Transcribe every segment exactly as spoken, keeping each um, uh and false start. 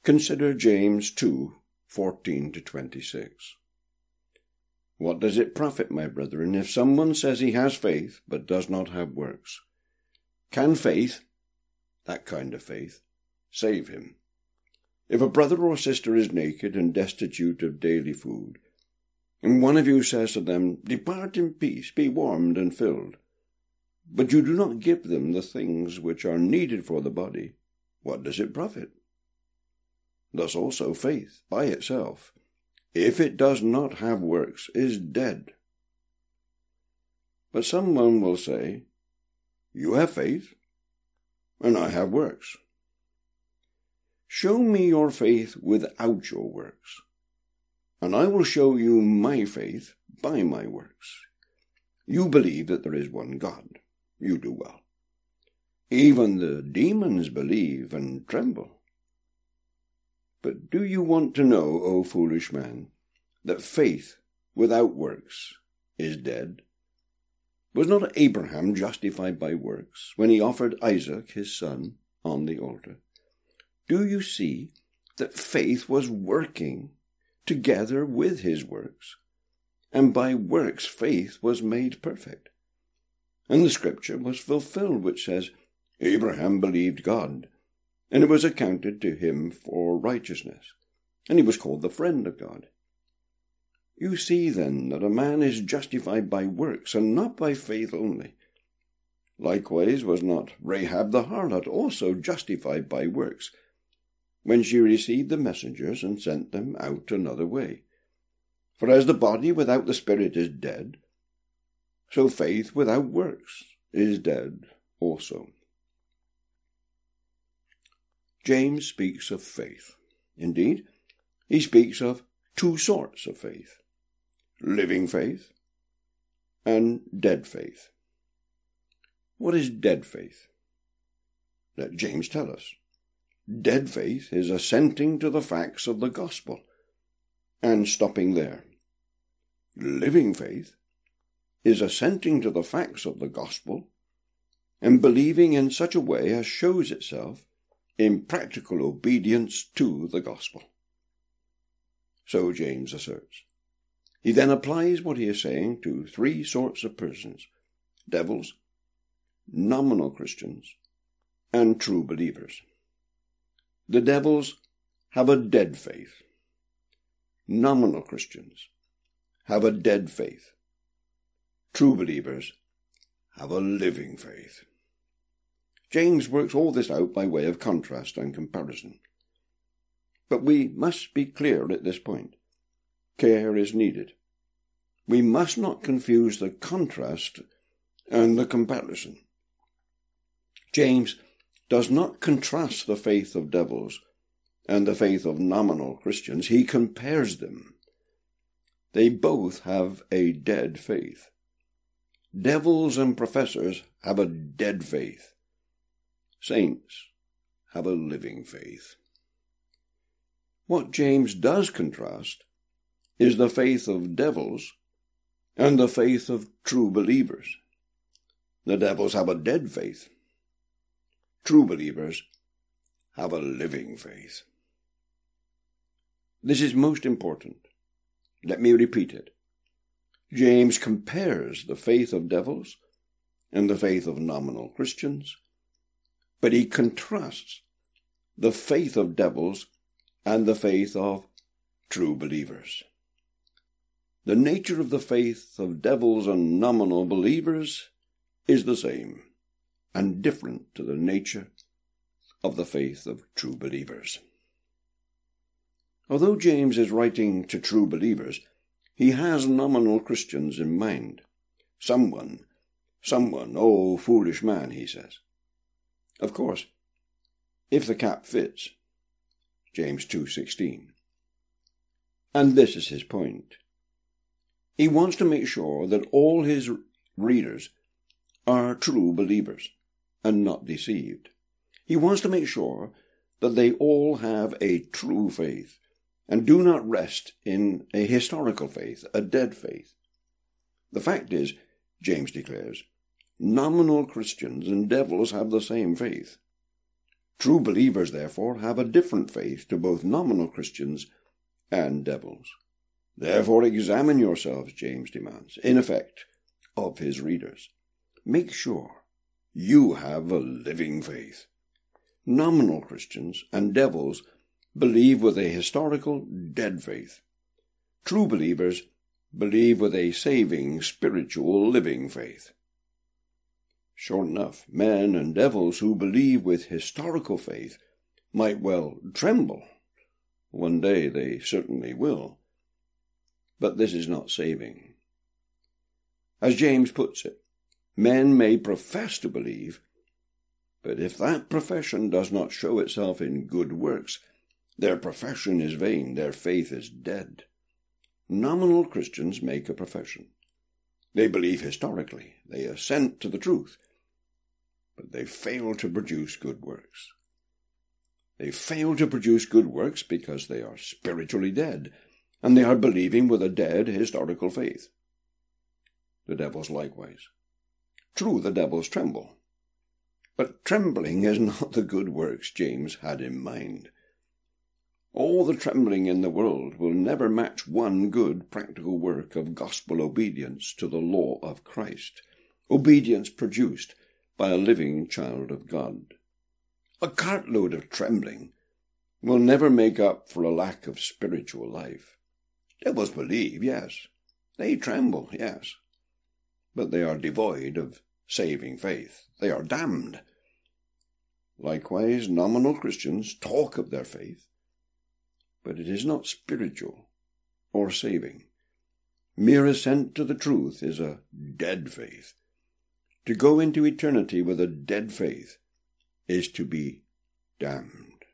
Consider James two, fourteen to twenty-six. What does it profit, my brethren, if someone says he has faith, but does not have works? Can faith, that kind of faith, save him? If a brother or sister is naked and destitute of daily food, and one of you says to them, "Depart in peace, be warmed and filled," but you do not give them the things which are needed for the body, what does it profit? Thus also faith, by itself, if it does not have works, is dead. But someone will say, "You have faith, and I have works. Show me your faith without your works, and I will show you my faith by my works. You believe that there is one God. You do well. Even the demons believe and tremble. But do you want to know, O foolish man, that faith without works is dead? Was not Abraham justified by works when he offered Isaac his son on the altar? Do you see that faith was working together with his works, and by works faith was made perfect? And the scripture was fulfilled which says, Abraham believed God, and it was accounted to him for righteousness, and he was called the friend of God. You see then that a man is justified by works, and not by faith only. Likewise was not Rahab the harlot also justified by works, when she received the messengers and sent them out another way? For as the body without the spirit is dead, so faith without works is dead also. James speaks of faith. Indeed, he speaks of two sorts of faith: living faith and dead faith. What is dead faith? Let James tell us. Dead faith is assenting to the facts of the gospel and stopping there. Living faith is assenting to the facts of the gospel and believing in such a way as shows itself in practical obedience to the gospel. So James asserts. He then applies what he is saying to three sorts of persons: devils, nominal Christians, and true believers. The devils have a dead faith. Nominal Christians have a dead faith. True believers have a living faith. James works all this out by way of contrast and comparison. But we must be clear at this point. Care is needed. We must not confuse the contrast and the comparison. James does not contrast the faith of devils and the faith of nominal Christians. He compares them. They both have a dead faith. Devils and professors have a dead faith. Saints have a living faith. What James does contrast is the faith of devils and the faith of true believers. The devils have a dead faith. True believers have a living faith. This is most important. Let me repeat it. James compares the faith of devils and the faith of nominal Christians, but he contrasts the faith of devils and the faith of true believers. The nature of the faith of devils and nominal believers is the same and different to the nature of the faith of true believers. Although James is writing to true believers, he has nominal Christians in mind. Someone, someone, oh, foolish man, he says. Of course, if the cap fits, James two sixteen. And this is his point. He wants to make sure that all his readers are true believers and not deceived. He wants to make sure that they all have a true faith and do not rest in a historical faith, a dead faith. The fact is, James declares, nominal Christians and devils have the same faith. True believers, therefore, have a different faith to both nominal Christians and devils. Therefore examine yourselves, James demands, in effect, of his readers. Make sure you have a living faith. Nominal Christians and devils believe with a historical, dead faith. True believers believe with a saving, spiritual, living faith. Sure enough, men and devils who believe with historical faith might well tremble. One day they certainly will. But this is not saving. As James puts it, men may profess to believe, but if that profession does not show itself in good works, their profession is vain, their faith is dead. Nominal Christians make a profession. They believe historically, they assent to the truth, but they fail to produce good works. They fail to produce good works because they are spiritually dead, and they are believing with a dead historical faith. The devils likewise. True, the devils tremble, but trembling is not the good works James had in mind. All the trembling in the world will never match one good practical work of gospel obedience to the law of Christ, obedience produced by a living child of God. A cartload of trembling will never make up for a lack of spiritual life. Devils believe, yes. They tremble, yes. But they are devoid of saving faith. They are damned. Likewise, nominal Christians talk of their faith, but it is not spiritual or saving. Mere assent to the truth is a dead faith. To go into eternity with a dead faith is to be damned.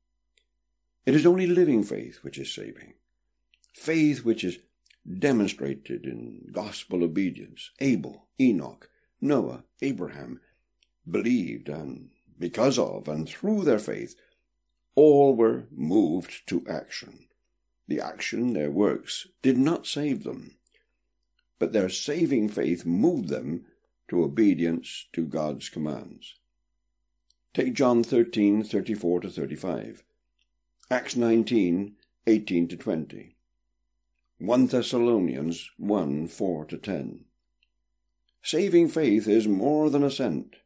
It is only living faith which is saving. Faith which is demonstrated in gospel obedience. Abel, Enoch, Noah, Abraham believed, and because of and through their faith, all were moved to action. The action, their works, did not save them, but their saving faith moved them to obedience to God's commands. Take John thirteen, thirty-four to thirty-five, Acts nineteen, eighteen to twenty, First Thessalonians one, four to ten. Saving faith is more than assent.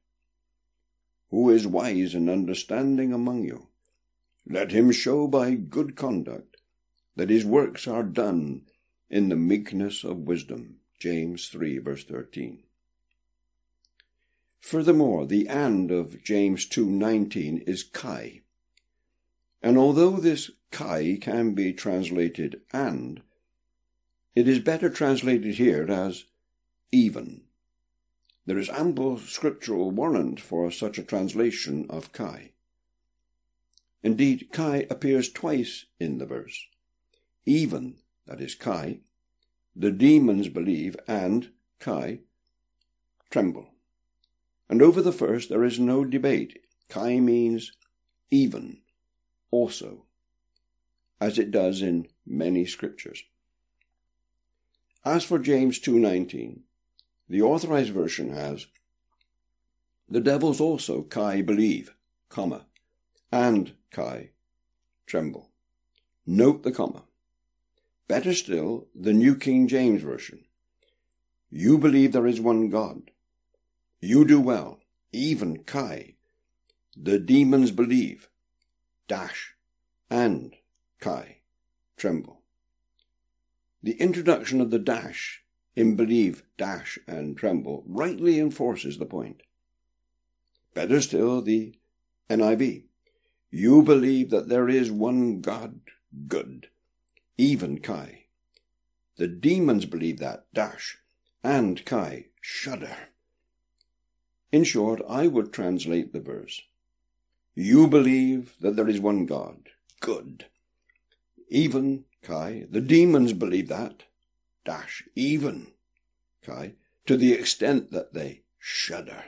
Who is wise and understanding among you? Let him show by good conduct that his works are done in the meekness of wisdom. James three, verse thirteen. Furthermore, the and of James two nineteen is Kai. And although this Kai can be translated and, it is better translated here as even. There is ample scriptural warrant for such a translation of Kai. Indeed, Kai appears twice in the verse. Even, that is Kai, the demons believe, and Kai, tremble. And over the first there is no debate. Kai means even, also, as it does in many scriptures. As for James two nineteen, the Authorized Version has, the devils also Kai believe, comma, and Kai tremble. Note the comma. Better still, the New King James Version. You believe there is one God. You do well, even Kai. The demons believe, dash, and Kai tremble. The introduction of the dash in believe, dash, and tremble rightly enforces the point. Better still, the N I V. You believe that there is one God, good, even Kai. The demons believe that, dash, and Kai shudder. In short, I would translate the verse. You believe that there is one God, good, even Kai. The demons believe that, dash, even Kai, to the extent that they shudder.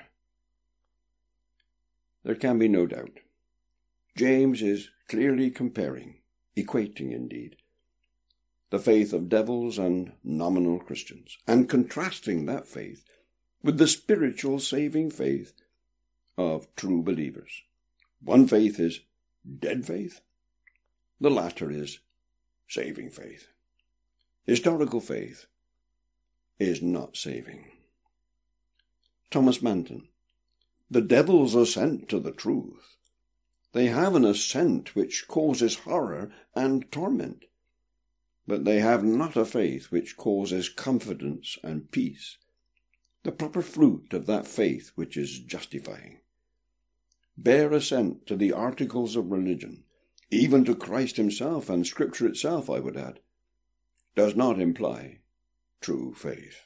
There can be no doubt. James is clearly comparing, equating indeed, the faith of devils and nominal Christians, and contrasting that faith with the spiritual saving faith of true believers. One faith is dead faith. The latter is saving faith. Historical faith is not saving. Thomas Manton. The devil's assent to the truth. They have an assent which causes horror and torment, but they have not a faith which causes confidence and peace, the proper fruit of that faith which is justifying. Bare assent to the articles of religion, even to Christ himself and Scripture itself, I would add, does not imply true faith.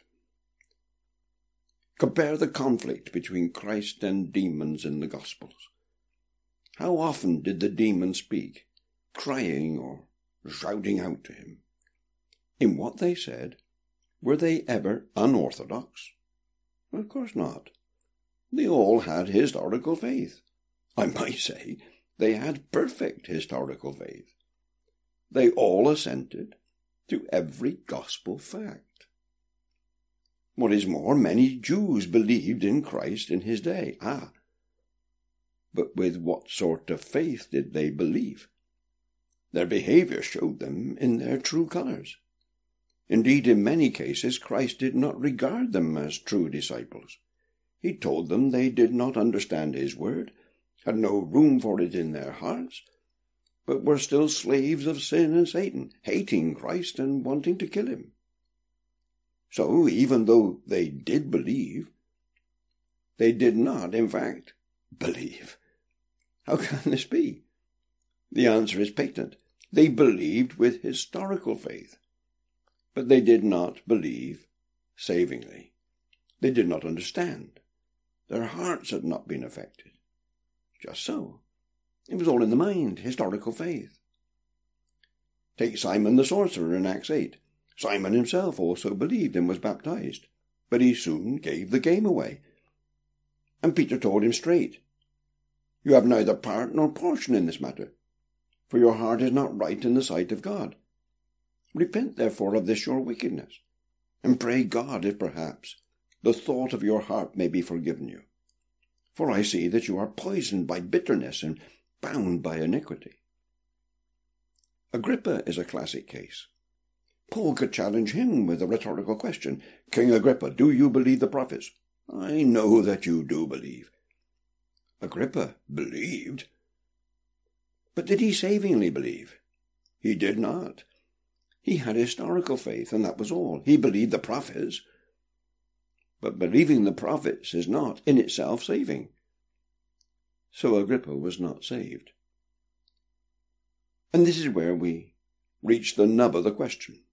Compare the conflict between Christ and demons in the Gospels. How often did the demons speak, crying or shouting out to him? In what they said, were they ever unorthodox? Of course not. They all had historical faith. I might say they had perfect historical faith. They all assented to every gospel fact. What is more, many Jews believed in Christ in his day. Ah, but with what sort of faith did they believe? Their behavior showed them in their true colors. Indeed, in many cases, Christ did not regard them as true disciples. He told them they did not understand his word, had no room for it in their hearts, but were still slaves of sin and Satan, hating Christ and wanting to kill him. So, even though they did believe, they did not, in fact, believe. How can this be? The answer is patent. They believed with historical faith, but they did not believe savingly. They did not understand. Their hearts had not been affected. Just so. It was all in the mind, historical faith. Take Simon the sorcerer in Acts eight. Simon himself also believed and was baptized, but he soon gave the game away. And Peter told him straight, "You have neither part nor portion in this matter, for your heart is not right in the sight of God. Repent therefore of this your wickedness, and pray God if perhaps the thought of your heart may be forgiven you. For I see that you are poisoned by bitterness and bound by iniquity." Agrippa is a classic case. Paul could challenge him with a rhetorical question. "King Agrippa, do you believe the prophets?" "I know that you do believe." Agrippa believed. But did he savingly believe? He did not. He had historical faith, and that was all. He believed the prophets. But believing the prophets is not in itself saving. So Agrippa was not saved. And this is where we reach the nub of the question.